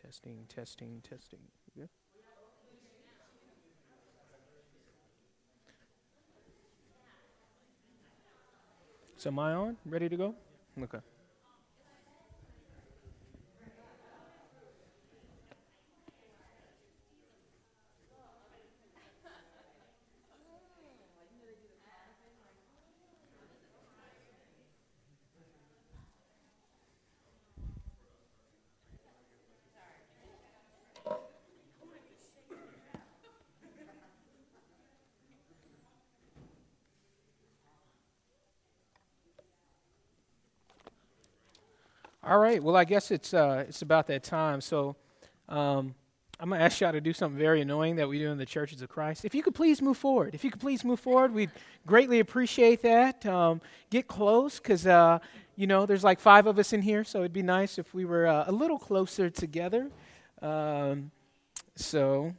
Testing. Yeah. So am I on? Ready to go? Okay. All right. Well, I guess it's about that time. So um, I'm gonna ask y'all to do something very annoying that we do in the churches of Christ. If you could please move forward. If you could please move forward, we'd greatly appreciate that. Get close, because there's like 5 of us in here, so it'd be nice if we were a little closer together. Um, so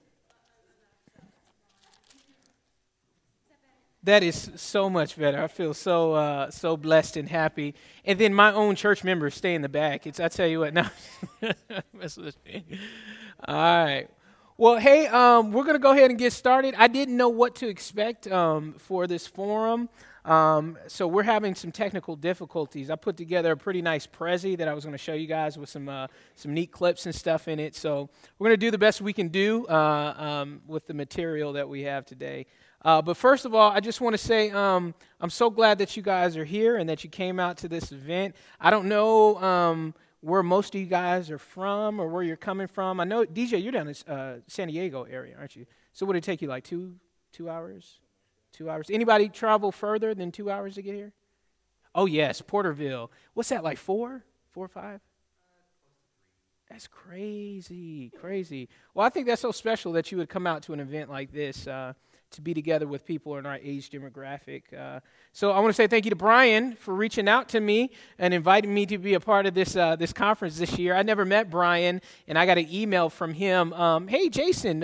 that is so much better. I feel so blessed and happy. And then my own church members stay in the back. I tell you what, now. Mess with me. All right. Well, hey, we're going to go ahead and get started. I didn't know what to expect for this forum. So we're having some technical difficulties. I put together a pretty nice Prezi that I was going to show you guys with some neat clips and stuff in it. So we're going to do the best we can do with the material that we have today. But first of all, I just want to say I'm so glad that you guys are here and that you came out to this event. I don't know where most of you guys are from or where you're coming from. I know, DJ, you're down in San Diego area, aren't you? So would it take you like two hours? 2 hours? Anybody travel further than 2 hours to get here? Oh, yes, Porterville. What's that, like 4 or 5? That's crazy. Well, I think that's so special that you would come out to an event like this to be together with people in our age demographic. So I want to say thank you to Brian for reaching out to me and inviting me to be a part of this conference this year. I never met Brian, and I got an email from him. Hey, Jason,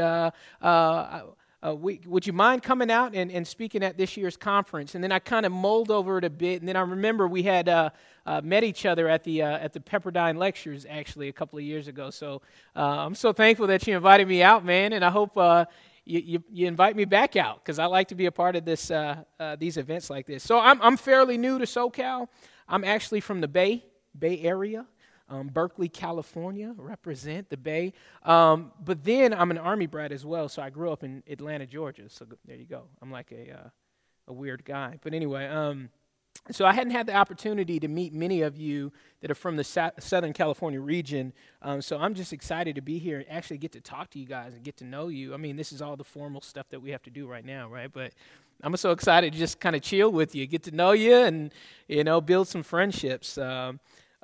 would you mind coming out and speaking at this year's conference? And then I kind of mulled over it a bit, and then I remember we had met each other at the Pepperdine Lectures, actually, a couple of years ago. So I'm so thankful that you invited me out, man, and I hope you invite me back out, because I like to be a part of these events like this. So I'm fairly new to SoCal. I'm actually from the Bay Area. Berkeley, California, represent the Bay. But then I'm an Army brat as well, so I grew up in Atlanta, Georgia. So there you go. I'm like a weird guy. But anyway, so I hadn't had the opportunity to meet many of you that are from the Southern California region. So I'm just excited to be here and actually get to talk to you guys and get to know you. I mean, this is all the formal stuff that we have to do right now, right? But I'm so excited to just kind of chill with you, get to know you, and build some friendships. So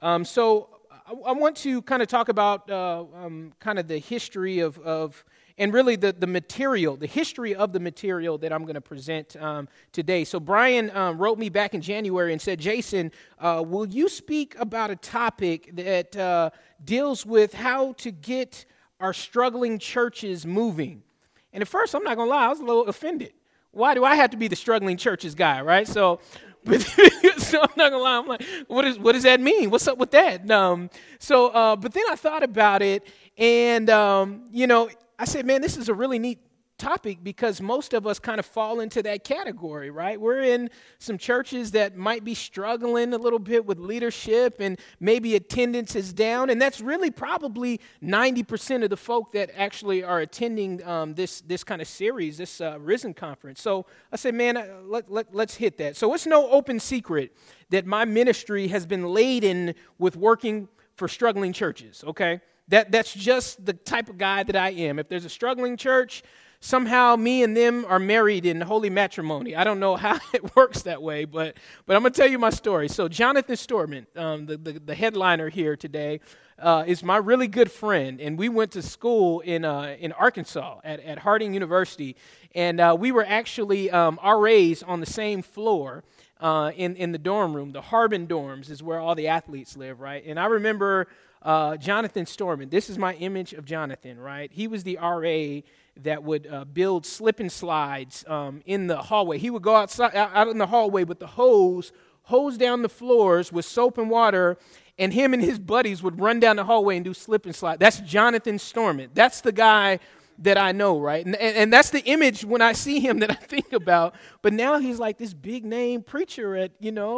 I want to kind of talk about kind of the history of and really the material, the history of the material that I'm going to present today. So Brian wrote me back in January and said, Jason, will you speak about a topic that deals with how to get our struggling churches moving? And at first, I'm not going to lie, I was a little offended. Why do I have to be the struggling churches guy, right? So I'm not gonna lie. I'm like, what does that mean? What's up with that? But then I thought about it, and I said, man, this is a really neat topic, because most of us kind of fall into that category, right? We're in some churches that might be struggling a little bit with leadership, and maybe attendance is down, and that's really probably 90% of the folk that actually are attending this kind of series, this Risen Conference. So I said, man, let's hit that. So it's no open secret that my ministry has been laden with working for struggling churches, okay? That's just the type of guy that I am. If there's a struggling church, somehow me and them are married in holy matrimony. I don't know how it works that way, but I'm going to tell you my story. So Jonathan Storman, the headliner here today, is my really good friend, and we went to school in Arkansas at Harding University, and we were actually RAs on the same floor in the dorm room. The Harbin dorms is where all the athletes live, right? And I remember Jonathan Storman. This is my image of Jonathan, right? He was the RA that would build slip and slides in the hallway. He would go out in the hallway with the hose down the floors with soap and water and him and his buddies would run down the hallway and do slip and slide. That's Jonathan Storment. That's the guy that I know, right? And that's the image when I see him that I think about. But now he's like this big name preacher at,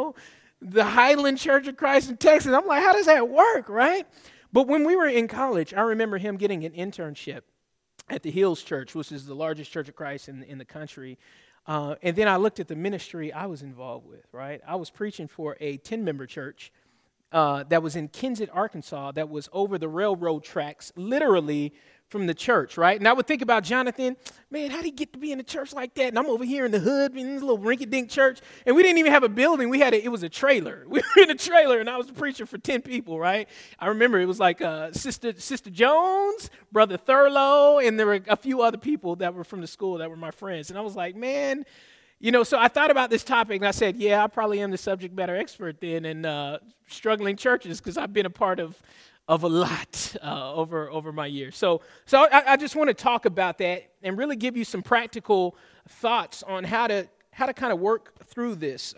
the Highland Church of Christ in Texas. I'm like, how does that work, right? But when we were in college, I remember him getting an internship at the Hills Church, which is the largest church of Christ in the country. And then I looked at the ministry I was involved with, right? I was preaching for a 10-member church that was in Kensett, Arkansas, that was over the railroad tracks, literally from the church, right? And I would think about Jonathan, man, how did he get to be in a church like that? And I'm over here in the hood in this little rinky-dink church, and we didn't even have a building. It was a trailer. We were in a trailer, and I was the preacher for 10 people, right? I remember it was like Sister Jones, Brother Thurlow, and there were a few other people that were from the school that were my friends. And I was like, man, so I thought about this topic, and I said, yeah, I probably am the subject matter expert then in struggling churches because I've been a part of a lot over my years. So I just want to talk about that and really give you some practical thoughts on how to kind of work through this.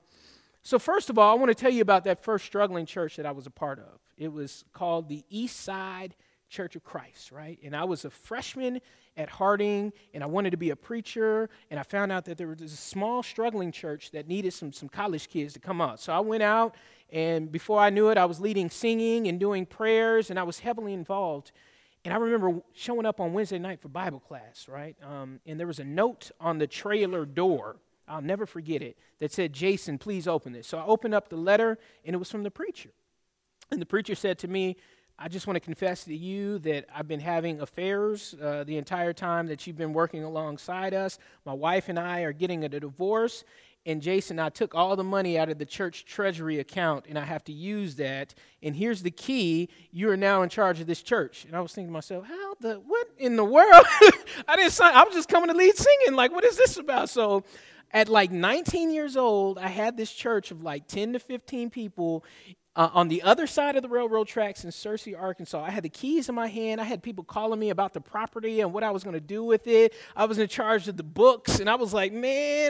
So first of all, I want to tell you about that first struggling church that I was a part of. It was called the East Side Church of Christ, right? And I was a freshman at Harding, and I wanted to be a preacher, and I found out that there was a small struggling church that needed some college kids to come out. So I went out, and before I knew it, I was leading singing and doing prayers, and I was heavily involved. And I remember showing up on Wednesday night for Bible class, right? And there was a note on the trailer door, I'll never forget it, that said, "Jason, please open this." So I opened up the letter, and it was from the preacher. And the preacher said to me, "I just want to confess to you that I've been having affairs the entire time that you've been working alongside us. My wife and I are getting a divorce. And Jason, I took all the money out of the church treasury account, and I have to use that. And here's the key. You are now in charge of this church." And I was thinking to myself, what in the world? I didn't sign. I was just coming to lead singing. Like, what is this about? So at like 19 years old, I had this church of like 10 to 15 people on the other side of the railroad tracks in Searcy, Arkansas. I had the keys in my hand. I had people calling me about the property and what I was going to do with it. I was in charge of the books, and I was like, man,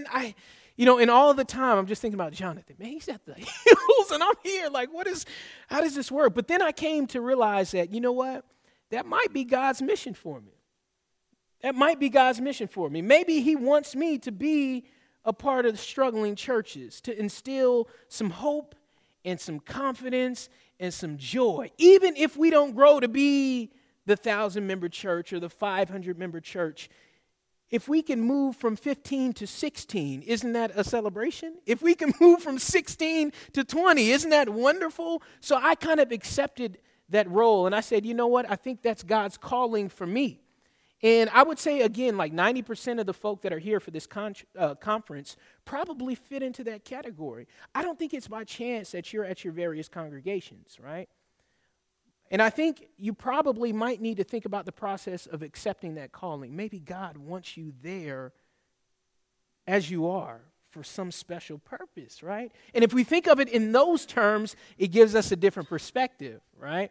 and all the time I'm just thinking about Jonathan. Man, he's at the Hills, and I'm here. Like, how does this work? But then I came to realize that, you know what? That might be God's mission for me. That might be God's mission for me. Maybe he wants me to be a part of the struggling churches, to instill some hope and some confidence and some joy, even if we don't grow to be the 1,000-member church or the 500-member church. If we can move from 15 to 16, isn't that a celebration? If we can move from 16 to 20, isn't that wonderful? So I kind of accepted that role, and I said, you know what? I think that's God's calling for me. And I would say, again, like 90% of the folk that are here for this conference probably fit into that category. I don't think it's by chance that you're at your various congregations, right? And I think you probably might need to think about the process of accepting that calling. Maybe God wants you there as you are for some special purpose, right? And if we think of it in those terms, it gives us a different perspective, right?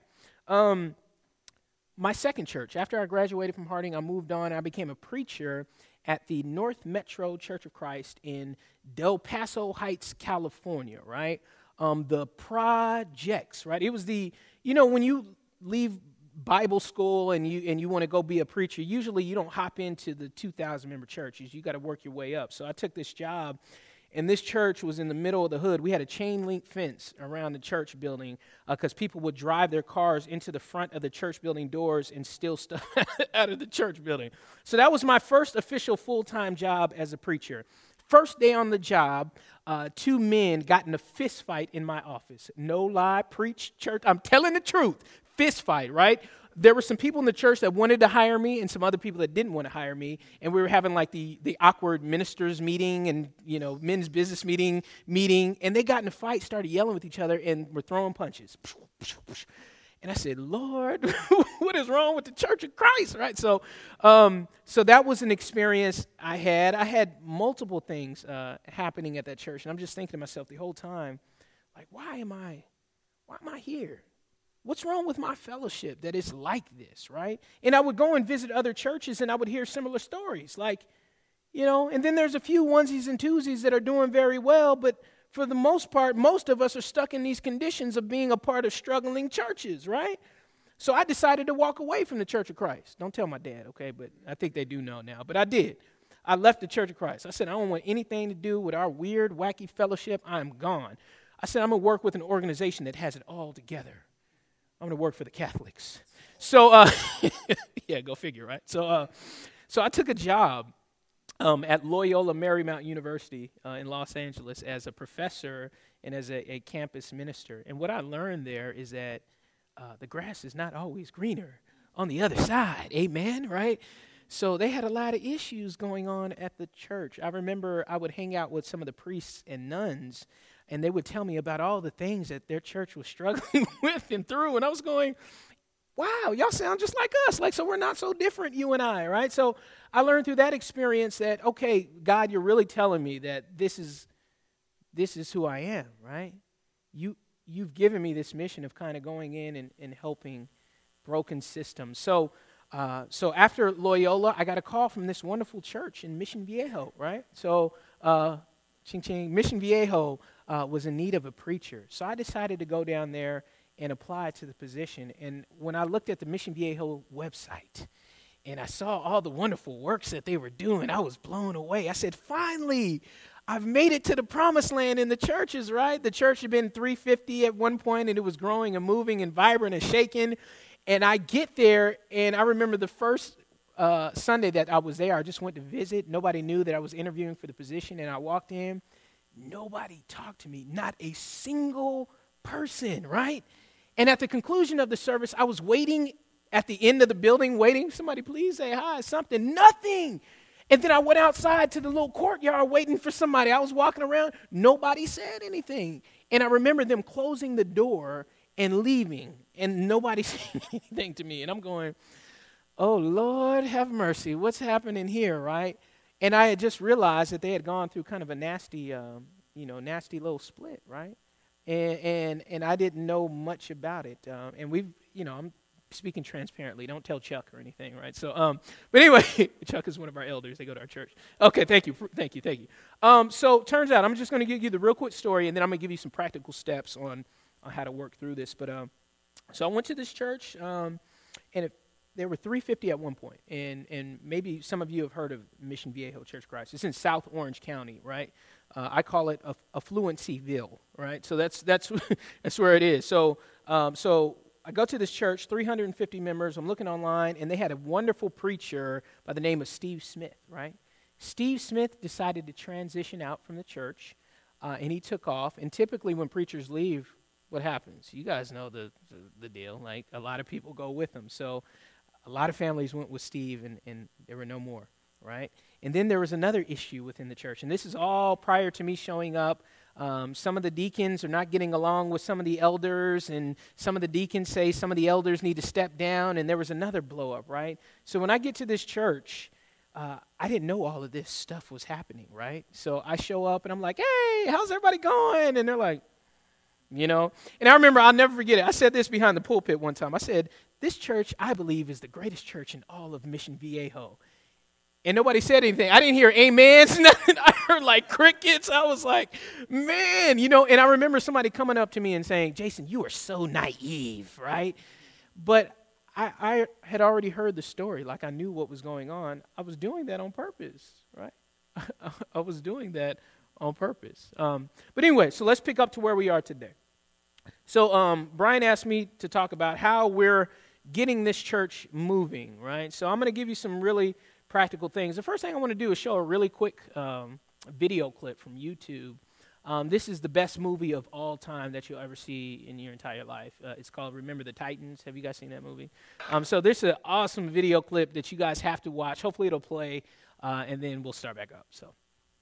My second church, after I graduated from Harding, I moved on. I became a preacher at the North Metro Church of Christ in Del Paso Heights, California, right? The projects, right? It was when you leave Bible school and you want to go be a preacher, usually you don't hop into the 2,000-member churches. You got to work your way up. So I took this job, and this church was in the middle of the hood. We had a chain-link fence around the church building because people would drive their cars into the front of the church building doors and steal stuff out of the church building. So that was my first official full-time job as a preacher. First day on the job, 2 men got in a fist fight in my office. No lie, preach, church. I'm telling the truth. Fist fight, right? There were some people in the church that wanted to hire me and some other people that didn't want to hire me. And we were having like the awkward ministers meeting and, men's business meeting. And they got in a fight, started yelling with each other, and were throwing punches. And I said, Lord, what is wrong with the Church of Christ, right? So that was an experience I had. I had multiple things happening at that church. And I'm just thinking to myself the whole time, like, why am I here? What's wrong with my fellowship that it's like this, right? And I would go and visit other churches, and I would hear similar stories, like, and then there's a few onesies and twosies that are doing very well, but for the most part, most of us are stuck in these conditions of being a part of struggling churches, right? So I decided to walk away from the Church of Christ. Don't tell my dad, okay? But I think they do know now. But I did. I left the Church of Christ. I said, I don't want anything to do with our weird, wacky fellowship. I'm gone. I said, I'm going to work with an organization that has it all together. I'm going to work for the Catholics. So, yeah, go figure, right? So I took a job at Loyola Marymount University in Los Angeles as a professor and as a campus minister. And what I learned there is that the grass is not always greener on the other side. Amen, right? So they had a lot of issues going on at the church. I remember I would hang out with some of the priests and nuns, and they would tell me about all the things that their church was struggling with and through. And I was going, wow, y'all sound just like us. Like, so we're not so different, you and I, right? So I learned through that experience that, okay, God, you're really telling me that this is who I am, right? You've given me this mission of kind of going in and helping broken systems. So after Loyola, I got a call from this wonderful church in Mission Viejo, right? So Mission Viejo was in need of a preacher. So I decided to go down there and apply to the position. And when I looked at the Mission Viejo website and I saw all the wonderful works that they were doing, I was blown away. I said, finally, I've made it to the promised land in the churches, right? The church had been 350 at one point, and it was growing and moving and vibrant and shaking. And I get there, and I remember the first Sunday that I was there, I just went to visit. Nobody knew that I was interviewing for the position, and I walked in. Nobody talked to me, not a single person, right? And at the conclusion of the service, I was waiting at the end of the building, waiting, somebody please say hi, something, nothing. And then I went outside to the little courtyard waiting for somebody. I was walking around. Nobody said anything. And I remember them closing the door and leaving, and nobody said anything to me. And I'm going, oh, Lord, have mercy. What's happening here, right? And I had just realized that they had gone through kind of a nasty little split, right? And I didn't know much about it. And I'm speaking transparently. Don't tell Chuck or anything, right? So, but anyway, Chuck is one of our elders. They go to our church. Okay, thank you. So turns out, I'm just going to give you the real quick story, and then I'm going to give you some practical steps on how to work through this. But so I went to this church, and there were 350 at one point, and maybe some of you have heard of Mission Viejo Church of Christ. It's in South Orange County, right? I call it Affluencyville, right? So that's that's where it is. So I go to this church, 350 members. I'm looking online, and they had a wonderful preacher by the name of Steve Smith, right? Steve Smith decided to transition out from the church, and he took off. And typically when preachers leave, what happens? You guys know the deal. Like, a lot of people go with them. So a lot of families went with Steve, and there were no more, right? And then there was another issue within the church, and this is all prior to me showing up. Some of the deacons are not getting along with some of the elders, and some of the deacons say some of the elders need to step down, and there was another blow up, right? So when I get to this church, I didn't know all of this stuff was happening, right? So I show up, and I'm like, hey, how's everybody going? And they're like, and I remember, I'll never forget it. I said this behind the pulpit one time. I said, this church, I believe, is the greatest church in all of Mission Viejo. And nobody said anything. I didn't hear amens, nothing. I heard like crickets. I was like, man, and I remember somebody coming up to me and saying, Jason, you are so naive, right? But I had already heard the story. Like, I knew what was going on. I was doing that on purpose, right? I was doing that on purpose. But anyway, so let's pick up to where we are today. So Brian asked me to talk about how we're getting this church moving, right? So I'm going to give you some really practical things. The first thing I want to do is show a really quick video clip from YouTube. This is the best movie of all time that you'll ever see in your entire life. It's called Remember the Titans. Have you guys seen that movie? So this is an awesome video clip that you guys have to watch. Hopefully it'll play, and then we'll start back up. So.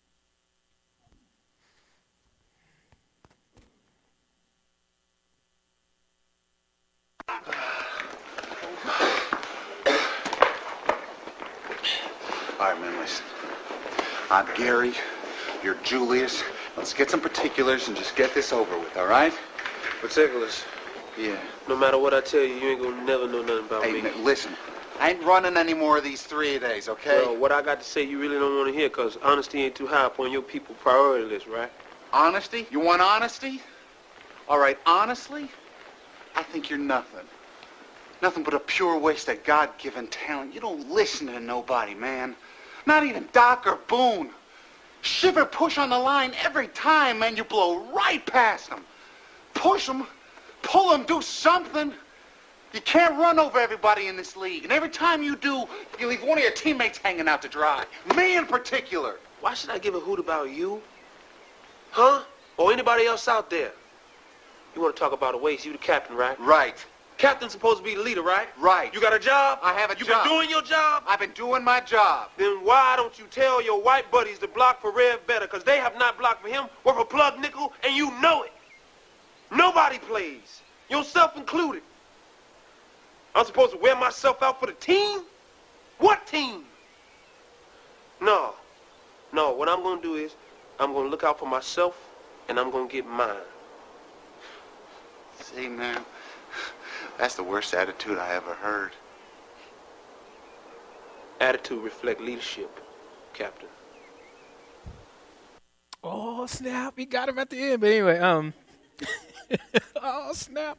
All right, man, listen. I'm Gary. You're Julius. Let's get some particulars and just get this over with, all right? Particulars? Yeah. No matter what I tell you, you ain't gonna never know nothing about me. Hey, listen. I ain't running any more of these 3 days, okay? Well, what I got to say you really don't want to hear, because honesty ain't too high up on your people priority list, right? Honesty? You want honesty? All right, honestly, I think you're nothing. Nothing but a pure waste of God-given talent. You don't listen to nobody, man. Not even Doc or Boone. Shiver push on the line every time, man. You blow right past them. Push them, pull them, do something. You can't run over everybody in this league. And every time you do, you leave one of your teammates hanging out to dry. Me in particular. Why should I give a hoot about you? Huh? Or anybody else out there? You want to talk about a waste? You the captain, right? Right. Captain's supposed to be the leader, right? Right. You got a job? I have a job. job. You been doing your job? I've been doing my job. Then why don't you tell your white buddies to block for Rev better? Because they have not blocked for him worth a plug nickel, and you know it. Nobody plays, yourself included. I'm supposed to wear myself out for the team? What team? No, what I'm going to do is I'm going to look out for myself, and I'm going to get mine. See, man, that's the worst attitude I ever heard. Attitude reflect leadership, Captain. Oh, snap. We got him at the end. But anyway, oh, snap.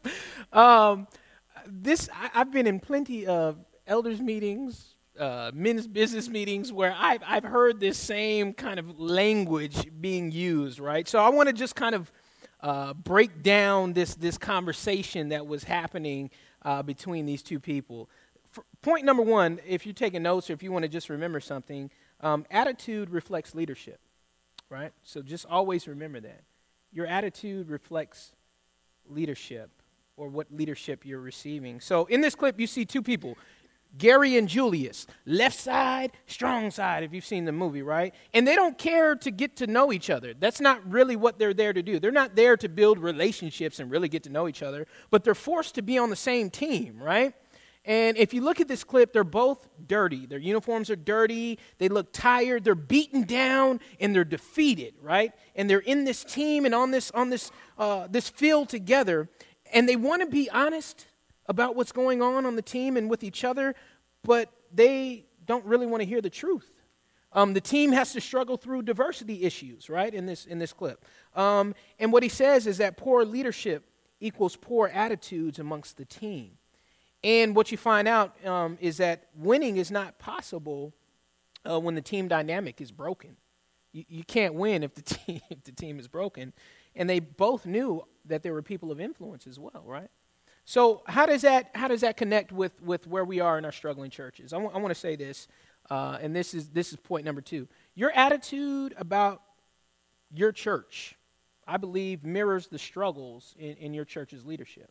I've been in plenty of elders meetings, men's business meetings where I've heard this same kind of language being used, right? So I want to just kind of break down this conversation that was happening between these two people. Point number one, if you're taking notes or if you want to just remember something, attitude reflects leadership, right? So just always remember that. Your attitude reflects leadership or what leadership you're receiving. So in this clip, you see two people, Gary and Julius, left side, strong side, if you've seen the movie, right? And they don't care to get to know each other. That's not really what they're there to do. They're not there to build relationships and really get to know each other, but they're forced to be on the same team, right? And if you look at this clip, they're both dirty. Their uniforms are dirty. They look tired. They're beaten down, and they're defeated, right? And they're in this team and on this field together, and they want to be honest about what's going on the team and with each other, but they don't really want to hear the truth. The team has to struggle through diversity issues, right, in this clip. And what he says is that poor leadership equals poor attitudes amongst the team. And what you find out is that winning is not possible when the team dynamic is broken. You can't win if the team is broken. And they both knew that there were people of influence as well, right? So how does that connect with where we are in our struggling churches? I want to say this, and this is point number two. Your attitude about your church, I believe, mirrors the struggles in your church's leadership.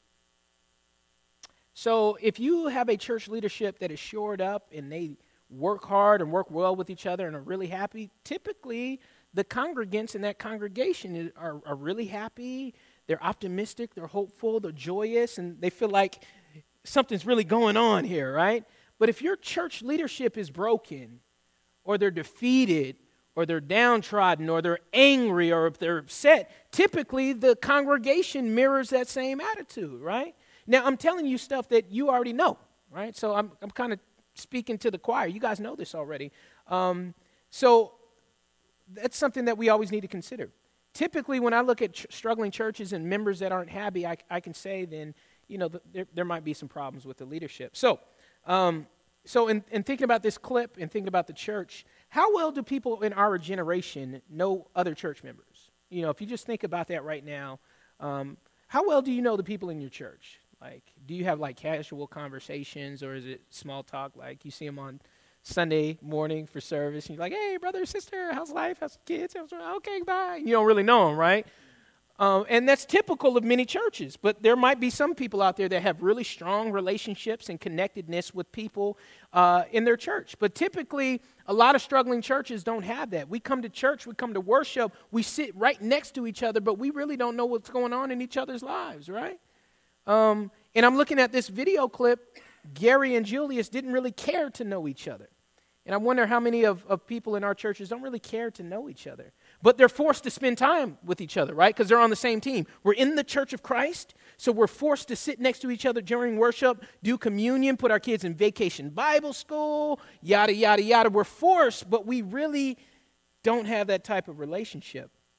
So if you have a church leadership that is shored up and they work hard and work well with each other and are really happy, typically the congregants in that congregation are really happy. They're optimistic, they're hopeful, they're joyous, and they feel like something's really going on here, right? But if your church leadership is broken, or they're defeated, or they're downtrodden, or they're angry, or if they're upset, typically the congregation mirrors that same attitude, right? Now, I'm telling you stuff that you already know, right? So I'm kind of speaking to the choir. You guys know this already. So that's something that we always need to consider. Typically, when I look at struggling churches and members that aren't happy, I can say then, there might be some problems with the leadership. So in thinking about this clip and thinking about the church, how well do people in our generation know other church members? If you just think about that right now, how well do you know the people in your church? Like, do you have casual conversations, or is it small talk? Like you see them on Sunday morning for service, and you're like, hey, brother, sister, how's life? How's the kids? Okay, bye. You don't really know them, right? And that's typical of many churches. But there might be some people out there that have really strong relationships and connectedness with people in their church. But typically, a lot of struggling churches don't have that. We come to church, we come to worship, we sit right next to each other, but we really don't know what's going on in each other's lives, right? And I'm looking at this video clip. Gary and Julius didn't really care to know each other. And I wonder how many of people in our churches don't really care to know each other. But they're forced to spend time with each other, right? Because they're on the same team. We're in the Church of Christ, so we're forced to sit next to each other during worship, do communion, put our kids in vacation Bible school, yada, yada, yada. We're forced, but we really don't have that type of relationship.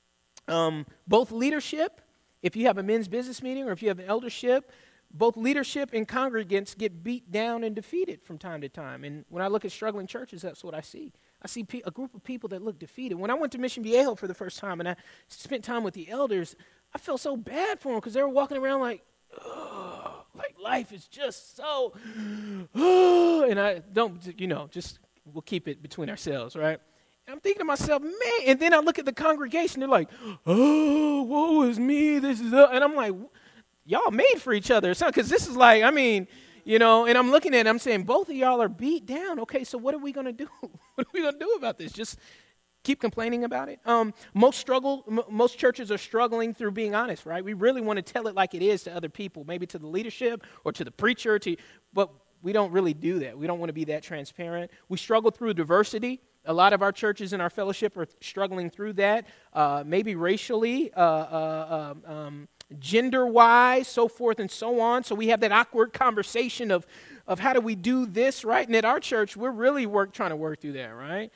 Both leadership, if you have a men's business meeting or if you have an eldership, both leadership and congregants get beat down and defeated from time to time. And when I look at struggling churches, that's what I see. I see a group of people that look defeated. When I went to Mission Viejo for the first time and I spent time with the elders, I felt so bad for them because they were walking around like life is just so, and I don't, just we'll keep it between ourselves, right? And I'm thinking to myself, man, and then I look at the congregation, they're like, oh, woe is me, this is, and I'm like, y'all made for each other, because this is like, and I'm looking at it, I'm saying, both of y'all are beat down. Okay, so what are we going to do? What are we going to do about this? Just keep complaining about it? Most churches are struggling through being honest, right? We really want to tell it like it is to other people, maybe to the leadership or to the preacher, but we don't really do that. We don't want to be that transparent. We struggle through diversity. A lot of our churches in our fellowship are struggling through that, maybe racially, gender-wise, so forth and so on. So we have that awkward conversation of how do we do this, right? And at our church, we're really trying to work through that, right?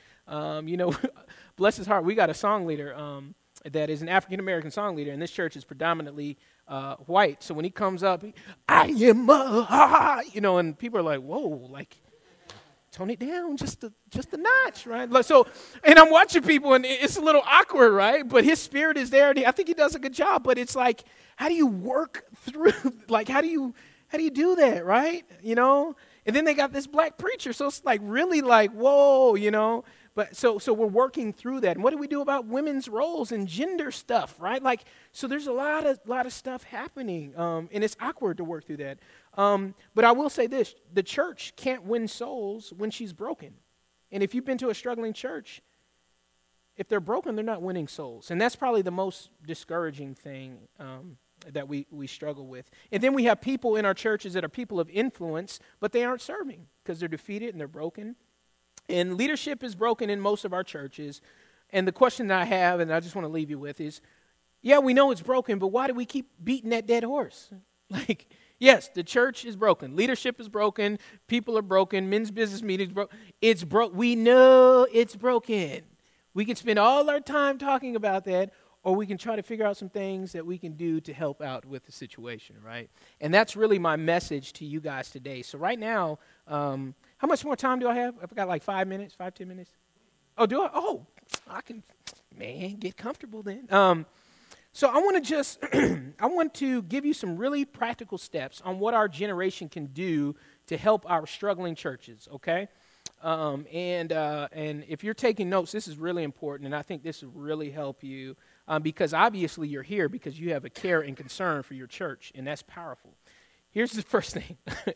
Bless his heart, we got a song leader that is an African-American song leader, and this church is predominantly white. So when he comes up, I am and people are like, whoa, like, tone it down just a notch, right? So, and I'm watching people, and it's a little awkward, right? But his spirit is there, and I think he does a good job. But it's like, how do you work through? Like, how do you do that, right? And then they got this black preacher, so it's like really like, whoa, But so we're working through that. And what do we do about women's roles and gender stuff, right? Like, so there's a lot of stuff happening, and it's awkward to work through that. But I will say this, the church can't win souls when she's broken. And if you've been to a struggling church, if they're broken, they're not winning souls. And that's probably the most discouraging thing that we struggle with. And then we have people in our churches that are people of influence, but they aren't serving because they're defeated and they're broken. And leadership is broken in most of our churches. And the question that I have, and I just want to leave you with, is, yeah, we know it's broken, but why do we keep beating that dead horse? Like, yes, the church is broken. Leadership is broken. People are broken. Men's business meetings broken. It's broke. We know it's broken. We can spend all our time talking about that, or we can try to figure out some things that we can do to help out with the situation, right? And that's really my message to you guys today. So right now, how much more time do I have? I've got like 5 minutes, 5-10 minutes. Oh, do I? Oh, I can, get comfortable then. So I want to give you some really practical steps on what our generation can do to help our struggling churches, okay? And if you're taking notes, this is really important, and I think this will really help you because obviously you're here because you have a care and concern for your church, and that's powerful. Here's the first thing.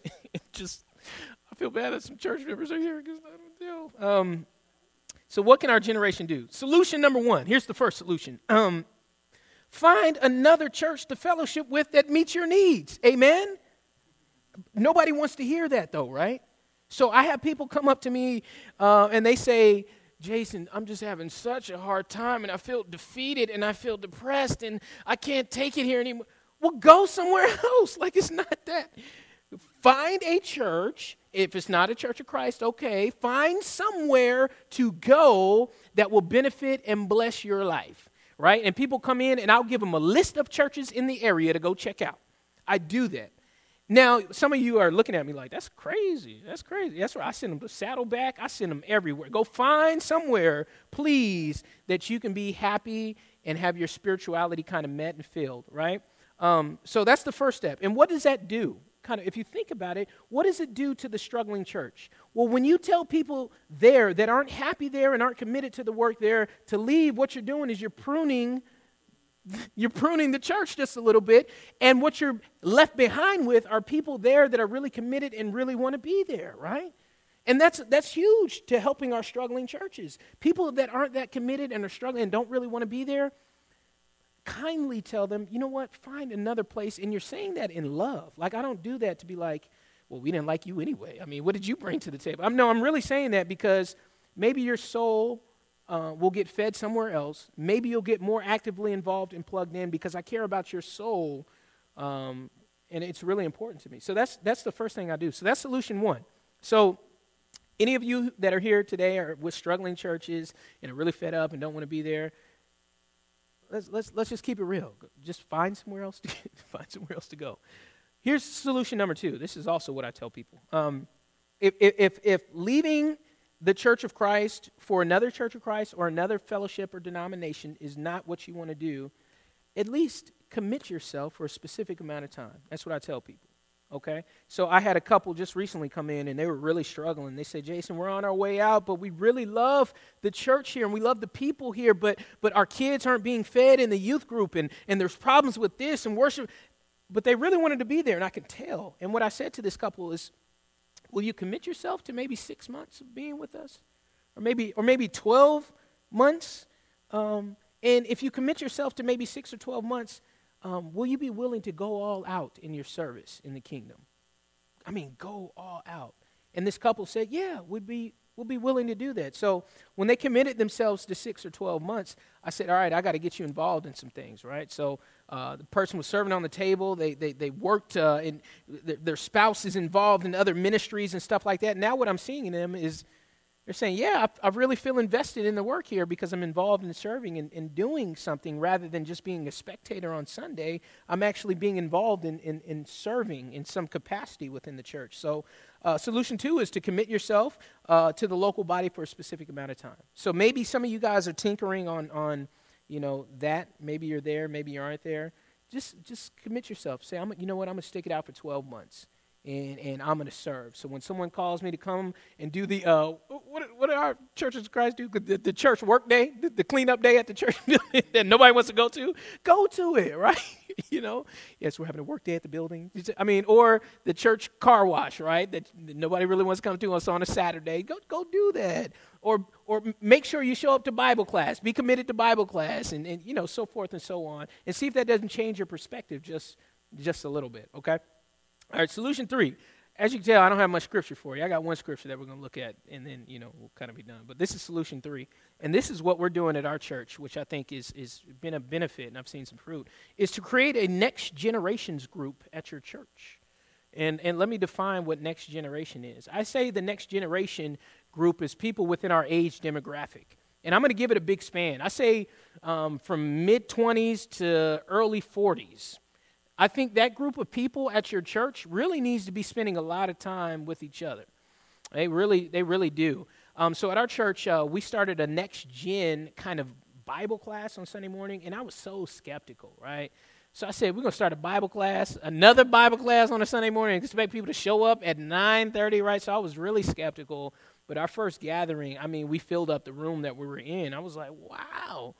I feel bad that some church members are here because I don't know. So what can our generation do? Solution number one. Here's the first solution. Find another church to fellowship with that meets your needs. Amen? Nobody wants to hear that though, right? So I have people come up to me and they say, Jason, I'm just having such a hard time and I feel defeated and I feel depressed and I can't take it here anymore. Well, go somewhere else. Like, it's not that. Find a church. If it's not a Church of Christ, okay. Find somewhere to go that will benefit and bless your life, right? And people come in and I'll give them a list of churches in the area to go check out. I do that. Now, some of you are looking at me like, that's crazy. That's crazy. That's right. I send them to Saddleback. I send them everywhere. Go find somewhere, please, that you can be happy and have your spirituality kind of met and filled, right? So that's the first step. And what does that do? Kind of, if you think about it, what does it do to the struggling church? Well, when you tell people there that aren't happy there and aren't committed to the work there to leave, what you're doing is you're pruning the church just a little bit, and what you're left behind with are people there that are really committed and really want to be there, right? And that's huge to helping our struggling churches. People that aren't that committed and are struggling and don't really want to be there, kindly tell them, you know what, find another place. And you're saying that in love. Like, I don't do that to be like, well, we didn't like you anyway. I mean, what did you bring to the table? I'm really saying that because maybe your soul will get fed somewhere else. Maybe you'll get more actively involved and plugged in because I care about your soul, and it's really important to me. So that's the first thing I do. So that's solution one. So any of you that are here today are with struggling churches and are really fed up and don't want to be there, let's just keep it real. Just find somewhere else to go. Here's solution number 2. This is also what I tell people. If leaving the Church of Christ for another Church of Christ or another fellowship or denomination is not what you want to do, at least commit yourself for a specific amount of time. That's what I tell people. Okay? So I had a couple just recently come in, and they were really struggling. They said, Jason, we're on our way out, but we really love the church here, and we love the people here, but our kids aren't being fed in the youth group, and there's problems with this and worship. But they really wanted to be there, and I could tell. And what I said to this couple is, will you commit yourself to maybe 6 months of being with us? Or maybe 12 months? And if you commit yourself to maybe 6 or 12 months, will you be willing to go all out in your service in the kingdom? I mean, go all out. And this couple said, yeah, we'll be willing to do that. So when they committed themselves to 6 or 12 months, I said, all right, I got to get you involved in some things, right? So the person was serving on the table. They worked, and their spouse is involved in other ministries and stuff like that. Now what I'm seeing in them is they're saying, yeah, I really feel invested in the work here because I'm involved in serving and doing something rather than just being a spectator on Sunday. I'm actually being involved in serving in some capacity within the church. So solution 2 is to commit yourself to the local body for a specific amount of time. So maybe some of you guys are tinkering on that. Maybe you're there, maybe you aren't there. Just commit yourself. Say, you know what, I'm going to stick it out for 12 months. And I'm going to serve. So when someone calls me to come and do the, what do our churches of Christ do? The church work day, the cleanup day at the church that nobody wants to go to it, right? Yes, we're having a work day at the building. Or the church car wash, right? That nobody really wants to come to us on a Saturday. Go do that. Or make sure you show up to Bible class. Be committed to Bible class and so forth and so on. And see if that doesn't change your perspective just a little bit, okay? All right, solution 3. As you can tell, I don't have much scripture for you. I got one scripture that we're going to look at, and then, we'll kind of be done. But this is solution 3. And this is what we're doing at our church, which I think is been a benefit, and I've seen some fruit, is to create a next generations group at your church. And let me define what next generation is. I say the next generation group is people within our age demographic. And I'm going to give it a big span. I say from mid-20s to early 40s. I think that group of people at your church really needs to be spending a lot of time with each other. They really do. So at our church, we started a next gen kind of Bible class on Sunday morning, and I was so skeptical, right? So I said, we're going to start a Bible class, another Bible class on a Sunday morning, and expect people to show up at 9:30, right? So I was really skeptical. But our first gathering, we filled up the room that we were in. I was like, wow.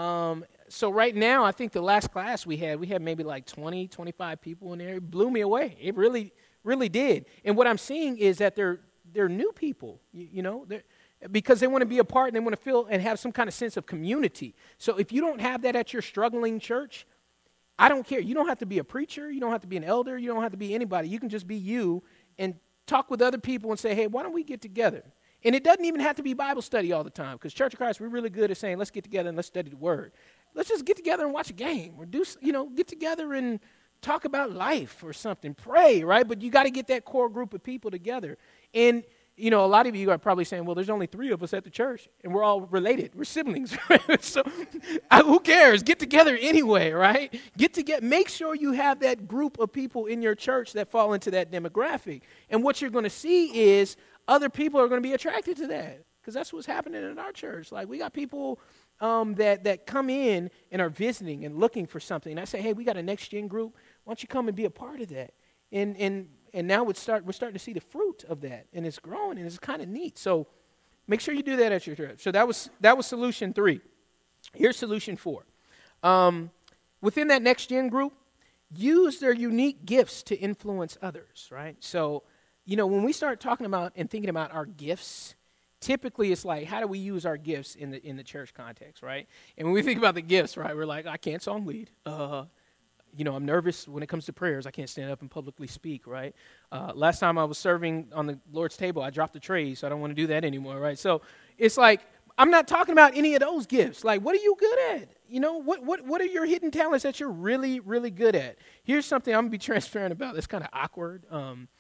So right now, I think the last class we had maybe like 20, 25 people in there. It blew me away. It really, really did. And what I'm seeing is that they're new people, because they want to be a part and they want to feel and have some kind of sense of community. So if you don't have that at your struggling church, I don't care. You don't have to be a preacher. You don't have to be an elder. You don't have to be anybody. You can just be you and talk with other people and say, hey, why don't we get together? And it doesn't even have to be Bible study all the time, because Church of Christ, we're really good at saying, let's get together and let's study the Word. Let's just get together and watch a game, or get together and talk about life or something. Pray, right? But you got to get that core group of people together. And, a lot of you are probably saying, well, there's only 3 of us at the church, and we're all related. We're siblings, right? So who cares? Get together anyway, right? Get together. Make sure you have that group of people in your church that fall into that demographic. And what you're going to see is other people are going to be attracted to that, because that's what's happening in our church. Like, we got people that come in and are visiting and looking for something. And I say, hey, we got a next gen group. Why don't you come and be a part of that? And now we're starting to see the fruit of that, and it's growing, and it's kind of neat. So make sure you do that at your church. So that was solution 3. Here's solution 4. Within that next gen group, use their unique gifts to influence others, right? So, when we start talking about and thinking about our gifts, typically it's like, how do we use our gifts in the church context, right? And when we think about the gifts, right, we're like, I can't song lead. I'm nervous when it comes to prayers. I can't stand up and publicly speak, right? Last time I was serving on the Lord's table, I dropped the trays, so I don't want to do that anymore, right? So it's like, I'm not talking about any of those gifts. Like, what are you good at? What are your hidden talents that you're really, really good at? Here's something I'm going to be transparent about that's kind of awkward.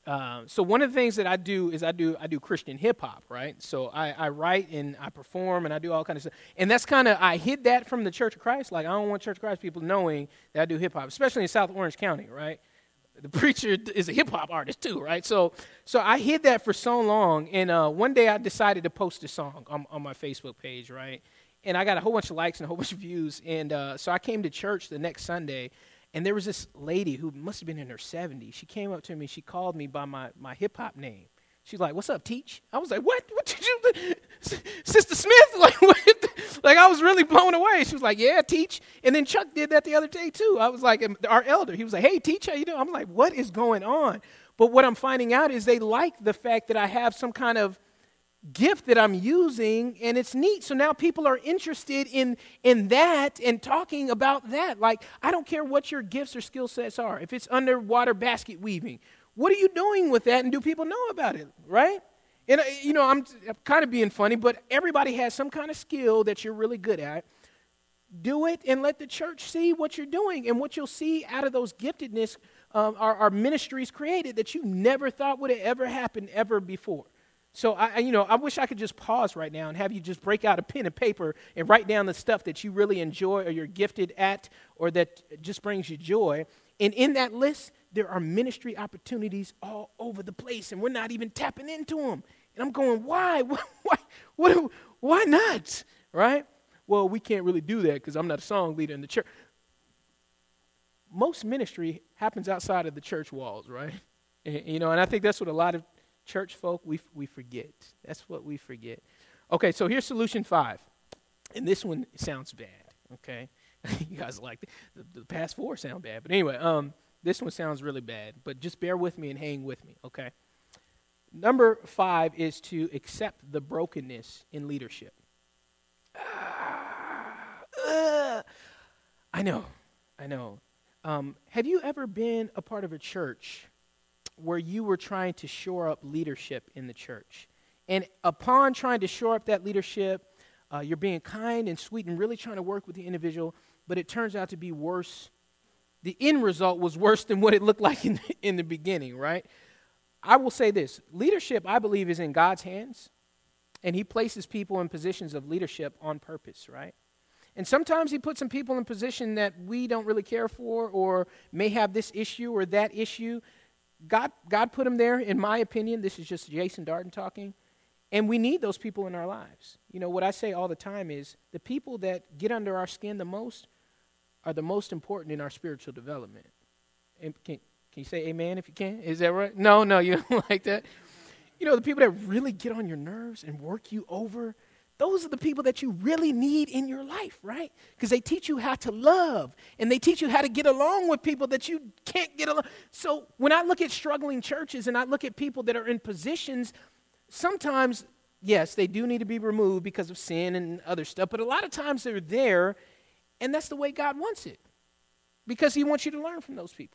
So one of the things that I do is I do Christian hip hop, right? So I write and I perform and I do all kinds of stuff. And that's kind of, I hid that from the Church of Christ. Like, I don't want Church of Christ people knowing that I do hip hop, especially in South Orange County, right? The preacher is a hip hop artist too, right? So I hid that for so long. And one day I decided to post a song on my Facebook page, right? And I got a whole bunch of likes and a whole bunch of views. And so I came to church the next Sunday. And there was this lady who must have been in her 70s. She came up to me. She called me by my hip-hop name. She's like, "What's up, Teach?" I was like, "What? What did you do? Sister Smith?" Like, what? Like, I was really blown away. She was like, "Yeah, Teach." And then Chuck did that the other day, too. I was like, our elder, he was like, "Hey, Teach, how you doing?" I'm like, what is going on? But what I'm finding out is they like the fact that I have some kind of gift that I'm using, and it's neat. So now people are interested in that and talking about that. Like, I don't care what your gifts or skill sets are. If it's underwater basket weaving, what are you doing with that, and do people know about it, right? And, I'm kind of being funny, but everybody has some kind of skill that you're really good at. Do it and let the church see what you're doing, and what you'll see out of those giftedness are ministries created that you never thought would have ever happened ever before. So, I wish I could just pause right now and have you just break out a pen and paper and write down the stuff that you really enjoy or you're gifted at or that just brings you joy. And in that list, there are ministry opportunities all over the place, and we're not even tapping into them. And I'm going, why? Why not? Right? Well, we can't really do that because I'm not a song leader in the church. Most ministry happens outside of the church walls, right? And I think that's what a lot of church folk, we forget. That's what we forget. Okay, so here's solution 5. And this one sounds bad, okay? You guys like the past 4 sound bad. But anyway, this one sounds really bad. But just bear with me and hang with me, okay? Number 5 is to accept the brokenness in leadership. I know. Have you ever been a part of a church where you were trying to shore up leadership in the church? And upon trying to shore up that leadership, you're being kind and sweet and really trying to work with the individual, but it turns out to be worse. The end result was worse than what it looked like in the beginning, right? I will say this. Leadership, I believe, is in God's hands, and he places people in positions of leadership on purpose, right? And sometimes he puts some people in position that we don't really care for or may have this issue or that issue. God put them there, in my opinion. This is just Jason Darden talking. And we need those people in our lives. What I say all the time is the people that get under our skin the most are the most important in our spiritual development. And can you say amen if you can? Is that right? No, you don't like that? The people that really get on your nerves and work you over, those are the people that you really need in your life, right? Because they teach you how to love, and they teach you how to get along with people that you can't get along. So when I look at struggling churches and I look at people that are in positions, sometimes, yes, they do need to be removed because of sin and other stuff, but a lot of times they're there, and that's the way God wants it, because he wants you to learn from those people,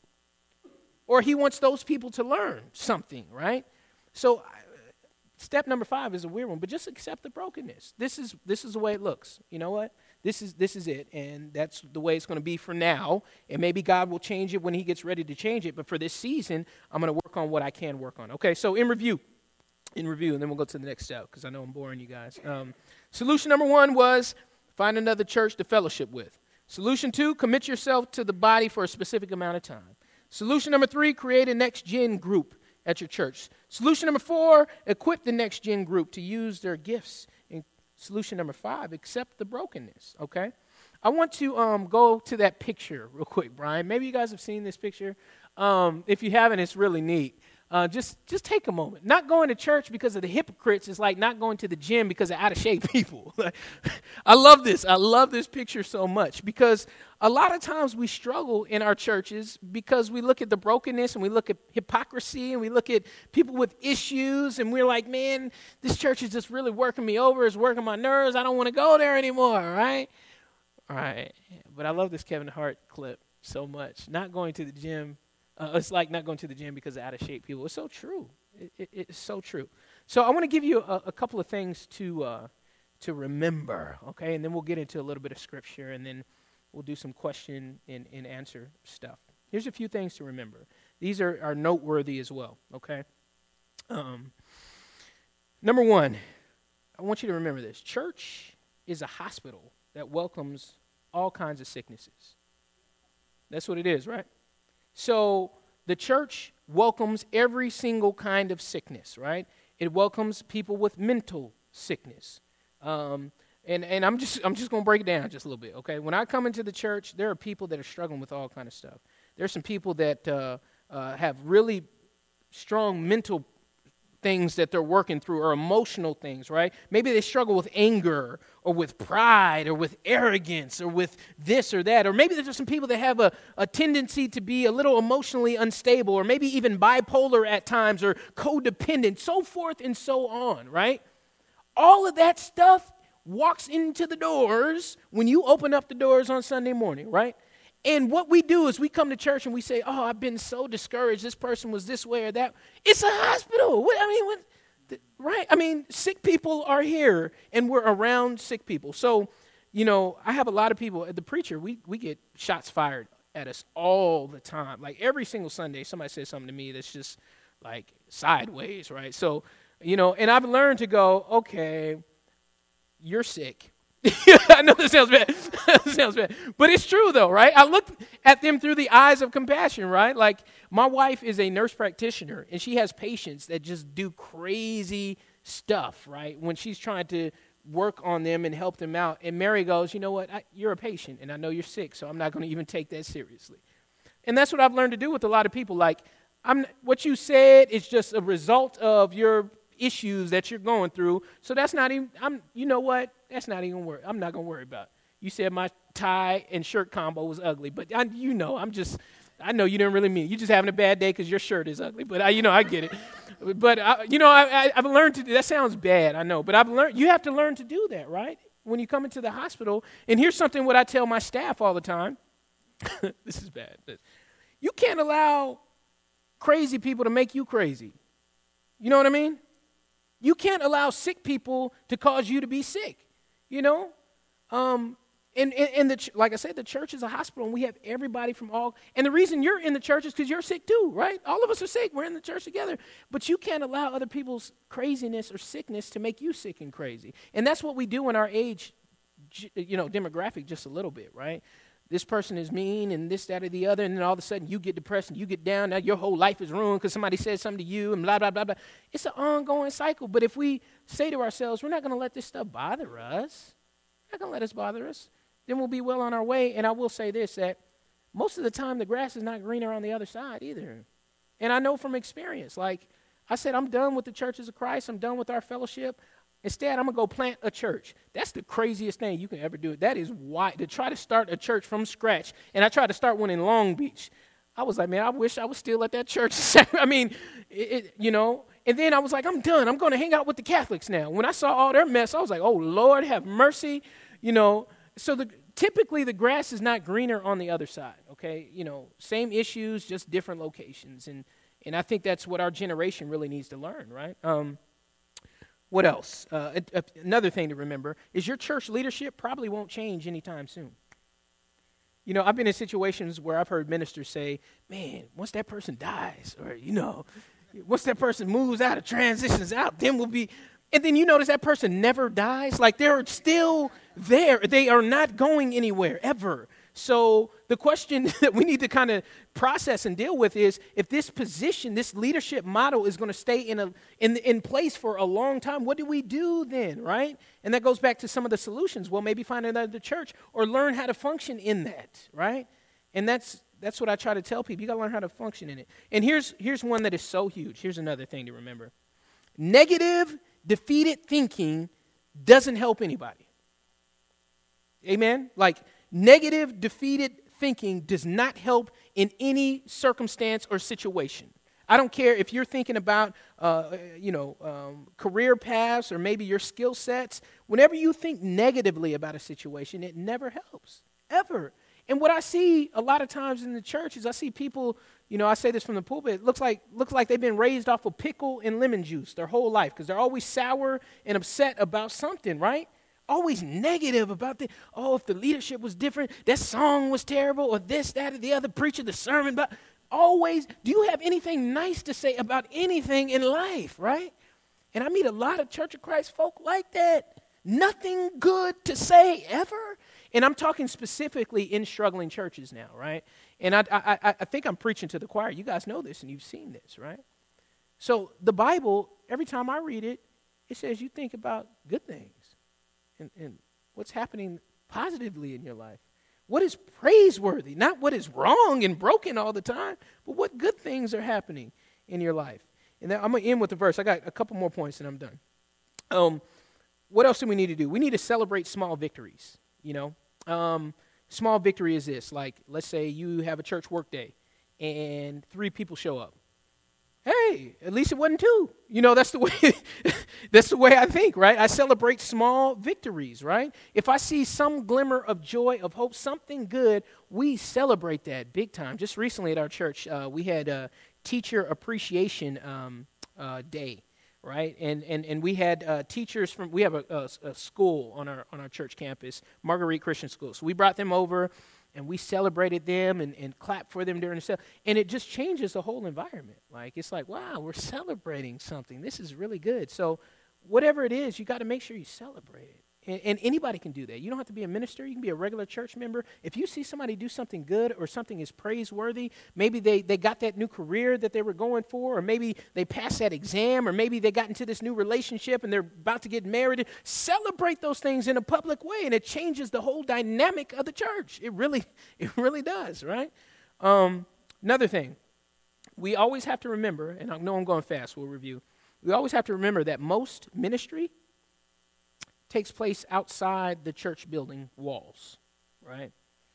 or he wants those people to learn something, right? So step number 5 is a weird one, but just accept the brokenness. This is the way it looks. You know what? This is it, and that's the way it's going to be for now. And maybe God will change it when he gets ready to change it. But for this season, I'm going to work on what I can work on. Okay, so in review, and then we'll go to the next step because I know I'm boring you guys. Solution number 1 was find another church to fellowship with. Solution 2, commit yourself to the body for a specific amount of time. Solution number 3, create a next-gen group at your church. Solution number 4, equip the next-gen group to use their gifts. And solution number 5, accept the brokenness, okay? I want to go to that picture real quick, Brian. Maybe you guys have seen this picture. If you haven't, it's really neat. Just take a moment. Not going to church because of the hypocrites is like not going to the gym because of out-of-shape people. I love this. I love this picture so much because a lot of times we struggle in our churches because we look at the brokenness and we look at hypocrisy and we look at people with issues and we're like, man, this church is just really working me over. It's working my nerves. I don't want to go there anymore, right? All right. But I love this Kevin Hart clip so much. Not going to the gym. It's like not going to the gym because of out-of-shape people. It's so true. It's so true. So I want to give you a couple of things to remember, okay? And then we'll get into a little bit of scripture, and then we'll do some question and answer stuff. Here's a few things to remember. These are noteworthy as well, okay? Number one, I want you to remember this. Church is a hospital that welcomes all kinds of sicknesses. That's what it is, right? So the church welcomes every single kind of sickness, right? It welcomes people with mental sickness. And I'm just going to break it down just a little bit, okay? When I come into the church, there are people that are struggling with all kind of stuff. There's some people that have really strong mental things that they're working through, or emotional things, right? Maybe they struggle with anger or with pride or with arrogance or with this or that. Or maybe there's some people that have a tendency to be a little emotionally unstable, or maybe even bipolar at times, or codependent, so forth and so on, right? All of that stuff walks into the doors when you open up the doors on Sunday morning, right? And what we do is we come to church and we say, oh, I've been so discouraged. This person was this way or that. It's a hospital. Right? I mean, sick people are here, and we're around sick people. So, I have a lot of people. The preacher, we get shots fired at us all the time. Like every single Sunday, somebody says something to me that's just like sideways, right? So, and I've learned to go, okay, you're sick. I know this sounds bad. But it's true, though, right? I look at them through the eyes of compassion, right? Like, my wife is a nurse practitioner, and she has patients that just do crazy stuff, right, when she's trying to work on them and help them out. And Mary goes, you know what? You're a patient, and I know you're sick, so I'm not going to even take that seriously. And that's what I've learned to do with a lot of people. Like, what you said is just a result of your issues that you're going through. So that's not even, you know what? That's not even worry. I'm not going to worry about it. You said my tie and shirt combo was ugly, but I know you didn't really mean it. You're just having a bad day because your shirt is ugly, but I get it. But, I've learned to do, that sounds bad, I know, but I've learned, you have to learn to do that, right? When you come into the hospital, and here's something what I tell my staff all the time. This is bad. You can't allow crazy people to make you crazy. You know what I mean? You can't allow sick people to cause you to be sick, And like I said, the church is a hospital, and we have everybody from all. And the reason you're in the church is because you're sick too, right? All of us are sick. We're in the church together. But you can't allow other people's craziness or sickness to make you sick and crazy. And that's what we do in our age, demographic just a little bit, right? This person is mean and this, that, or the other, and then all of a sudden you get depressed and you get down. Now your whole life is ruined because somebody said something to you and blah, blah, blah, blah. It's an ongoing cycle. But if we say to ourselves, we're not going to let this stuff bother us, not going to let us bother us, then we'll be well on our way. And I will say this, that most of the time the grass is not greener on the other side either. And I know from experience, like I said, I'm done with the churches of Christ. I'm done with our fellowship. Instead, I'm going to go plant a church. That's the craziest thing you can ever do. That is why, to try to start a church from scratch. And I tried to start one in Long Beach. I was like, man, I wish I was still at that church. I mean, and then I was like, I'm done. I'm going to hang out with the Catholics now. When I saw all their mess, I was like, oh, Lord, have mercy. So typically the grass is not greener on the other side, okay? Same issues, just different locations. And I think that's what our generation really needs to learn, right? What else? Another thing to remember is your church leadership probably won't change anytime soon. I've been in situations where I've heard ministers say, man, once that person dies, or, once that person moves out or transitions out, then we'll be, and then you notice that person never dies. Like they're still there. They are not going anywhere, ever. So the question that we need to kind of process and deal with is, if this position, this leadership model is going to stay in place for a long time, what do we do then, right? And that goes back to some of the solutions. Well, maybe find another church or learn how to function in that, right? And that's what I try to tell people. You got to learn how to function in it. And here's one that is so huge. Here's another thing to remember. Negative, defeated thinking doesn't help anybody. Amen? Like, negative, defeated thinking does not help in any circumstance or situation. I don't care if you're thinking about, career paths or maybe your skill sets. Whenever you think negatively about a situation, it never helps, ever. And what I see a lot of times in the church is I see people, I say this from the pulpit, it looks like they've been raised off of pickle and lemon juice their whole life because they're always sour and upset about something, right? Always negative about if the leadership was different, that song was terrible, or this, that, or the other preacher, the sermon. But always, do you have anything nice to say about anything in life, right? And I meet a lot of Church of Christ folk like that. Nothing good to say ever. And I'm talking specifically in struggling churches now, right? And I think I'm preaching to the choir. You guys know this and you've seen this, right? So the Bible, every time I read it, it says you think about good things and what's happening positively in your life. What is praiseworthy, not what is wrong and broken all the time, but what good things are happening in your life. And then I'm going to end with the verse. I got a couple more points and I'm done. What else do we need to do? We need to celebrate small victories, you know. Small victory is this, like let's say you have a church work day and 3 people show up. Hey, at least it wasn't 2. You know, that's the way I think, right? I celebrate small victories, right? If I see some glimmer of joy, of hope, something good, we celebrate that big time. Just recently at our church, we had a teacher appreciation day, right? And we had teachers from, we have a school on our church campus, Marguerite Christian School. So we brought them over and we celebrated them and clapped for them during the cell. And it just changes the whole environment. Like, it's like, wow, we're celebrating something. This is really good. So whatever it is, you got to make sure you celebrate it. And anybody can do that. You don't have to be a minister. You can be a regular church member. If you see somebody do something good or something is praiseworthy, maybe they got that new career that they were going for, or maybe they passed that exam, or maybe they got into this new relationship and they're about to get married. Celebrate those things in a public way, and it changes the whole dynamic of the church. It really does, right? Another thing, we always have to remember, and I know I'm going fast, we'll review. We always have to remember that most ministry takes place outside the church building walls, right?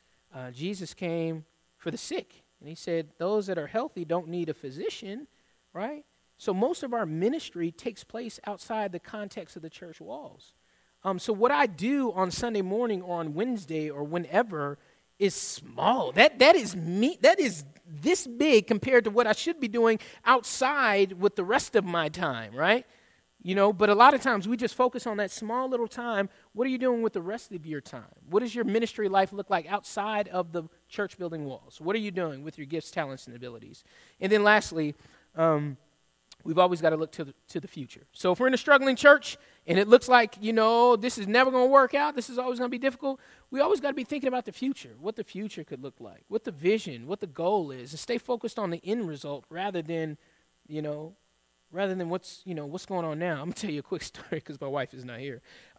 Jesus came for the sick, and he said those that are healthy don't need a physician, right? So most of our ministry takes place outside the context of the church walls. So what I do on Sunday morning or on Wednesday or whenever is small. That is me. That is this big compared to what I should be doing outside with the rest of my time, right? You know, but a lot of times we just focus on that small little time. What are you doing with the rest of your time? What does your ministry life look like outside of the church building walls? What are you doing with your gifts, talents, and abilities? And then lastly, we've always got to look to the future. So if we're in a struggling church and it looks like, you know, this is never going to work out, this is always going to be difficult, we always got to be thinking about the future, what the future could look like, what the vision, what the goal is, and stay focused on the end result rather than what's going on now. I'm going to tell you a quick story because my wife is not here.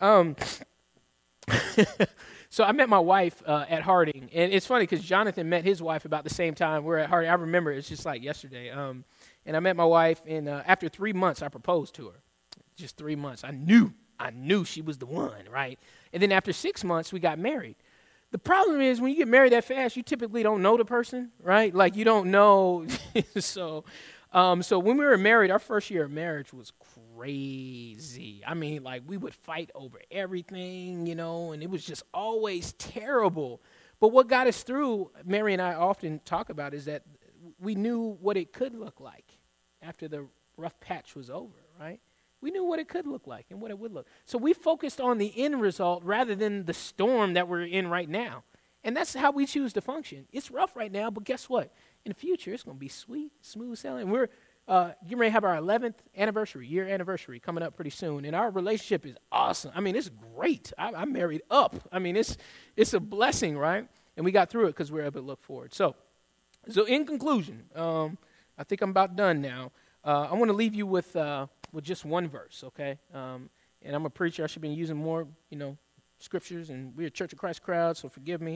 So I met my wife at Harding, and it's funny because Jonathan met his wife about the same time. We're at Harding. I remember it's just like yesterday. And I met my wife, and after 3 months, I proposed to her. Just 3 months. I knew she was the one, right? And then after 6 months, we got married. The problem is when you get married that fast, you typically don't know the person, right? Like you don't know. So when we were married, our first year of marriage was crazy. I mean, like we would fight over everything, you know, and it was just always terrible. But what got us through, Mary and I often talk about, is that we knew what it could look like after the rough patch was over, right? We knew what it could look like and what it would look. So we focused on the end result rather than the storm that we're in right now. And that's how we choose to function. It's rough right now, but guess what? In the future, it's going to be sweet, smooth sailing. We're getting ready to have our 11th year anniversary coming up pretty soon. And our relationship is awesome. I mean, it's great. I'm married up. I mean, it's a blessing, right? And we got through it because we were able to look forward. So in conclusion, I think I'm about done now. I want to leave you with just one verse, okay? And I'm a preacher. I should be using more, scriptures, and we're a Church of Christ crowd, so forgive me.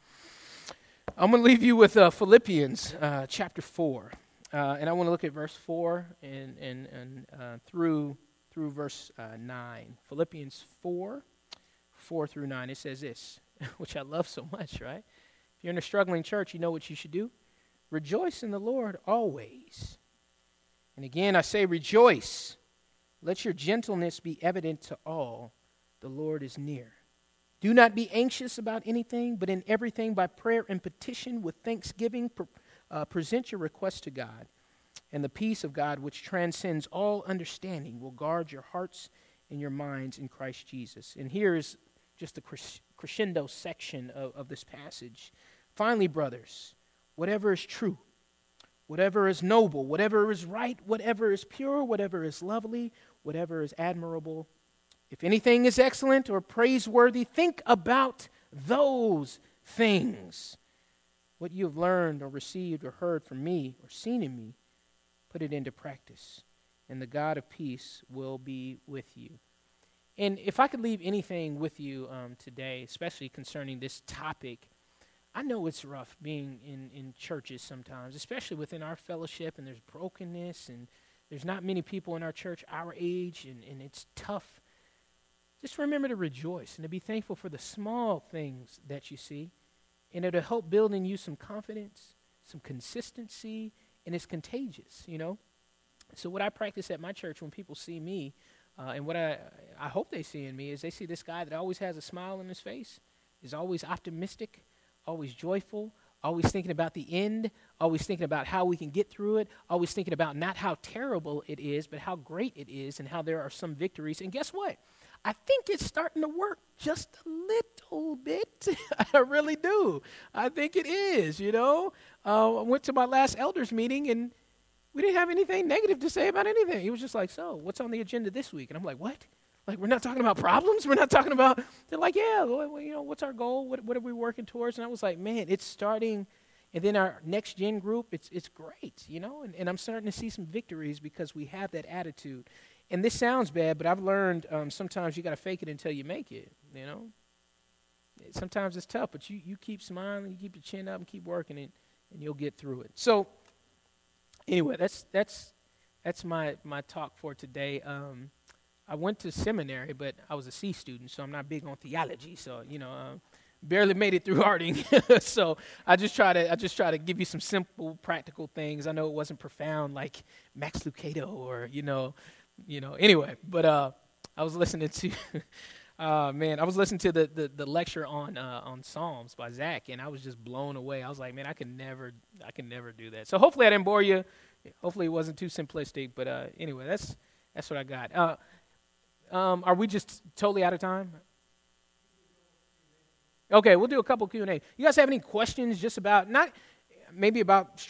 I'm going to leave you with Philippians chapter 4, and I want to look at verse 4 and through verse 9. Philippians 4 through 9. It says this, which I love so much, right? If you're in a struggling church, you know what you should do. Rejoice in the Lord always. And again, I say rejoice. Let your gentleness be evident to all. The Lord is near. Do not be anxious about anything, but in everything by prayer and petition with thanksgiving, present your requests to God. And the peace of God, which transcends all understanding, will guard your hearts and your minds in Christ Jesus. And here is just the crescendo section of this passage. Finally, brothers, whatever is true, whatever is noble, whatever is right, whatever is pure, whatever is lovely, whatever is admirable, if anything is excellent or praiseworthy, think about those things. What you have learned or received or heard from me or seen in me, put it into practice, and the God of peace will be with you. And if I could leave anything with you today, especially concerning this topic, I know it's rough being in churches sometimes, especially within our fellowship, and there's brokenness, and there's not many people in our church our age, and it's tough. Just remember to rejoice and to be thankful for the small things that you see, and it'll help build in you some confidence, some consistency, and it's contagious, you know. So what I practice at my church when people see me, and what I hope they see in me, is they see this guy that always has a smile on his face, is always optimistic, always joyful, always thinking about the end, always thinking about how we can get through it, always thinking about not how terrible it is, but how great it is and how there are some victories. And guess what? I think it's starting to work just a little bit. I really do. I think it is, you know. I went to my last elders meeting, and we didn't have anything negative to say about anything. He was just like, so, what's on the agenda this week? And I'm like, what? Like, we're not talking about problems? We're not talking about, they're like, yeah, well, you know, what's our goal? What are we working towards? And I was like, man, it's starting. And then our next gen group, it's great, you know. And I'm starting to see some victories because we have that attitude. And this sounds bad, but I've learned sometimes you got to fake it until you make it, you know. Sometimes it's tough, but you keep smiling, you keep your chin up and keep working it, and you'll get through it. So anyway, that's my talk for today. I went to seminary, but I was a C student, so I'm not big on theology. So, you know, barely made it through Harding. So I just try to give you some simple, practical things. I know it wasn't profound like Max Lucado or, you know, anyway, but I was listening to I was listening to the lecture on Psalms by Zach, and I was just blown away. I was like, man, I can never do that. So hopefully I didn't bore you. Hopefully it wasn't too simplistic, but anyway, that's what I got. Are we just totally out of time? Okay, we'll do a couple Q&A. You guys have any questions just about, not maybe about